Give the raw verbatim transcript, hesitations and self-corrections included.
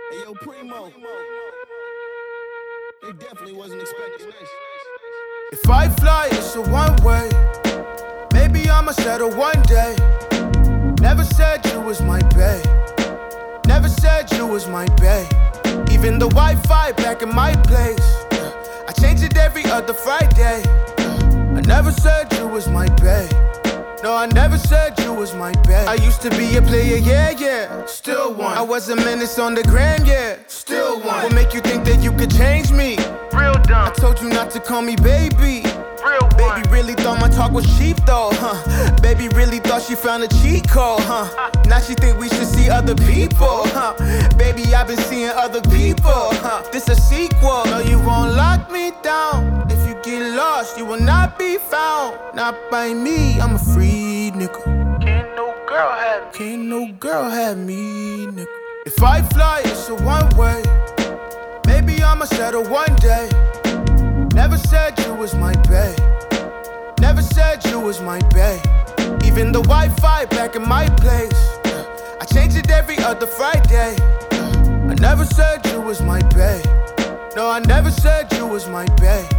Hey, yo, Primo. They definitely wasn't expecting this. If I fly, it's a one way. Maybe I'ma settle one day. Never said you was my bae. Never said you was my bae. Even the Wi-Fi back in my place, I change it every other Friday. I never said you was my bae. No, I never said you was my bae. I used to be a player, yeah, yeah. Still one. I was a menace on the gram, yeah. Still one. What make you think that you could change me? Real dumb. I told you not to call me baby. Real one. Baby really thought my talk was cheap though, huh? Baby really thought she found a cheat code, huh? Now she think we should see other people, huh? Baby, I've been seeing other people, huh? This a sequel, no, you won't lock me down. If you get lost, you will not be found. Not by me, I'm a free nigga. Can't no girl have me. Can't no girl have me, nigga. If I fly, it's a one way. Maybe I'ma settle one day. Never said you was my bae. Never said you was my bae. Even the Wi-Fi back in my place, I change it every other Friday. I never said you was my bae. No, I never said you was my bae.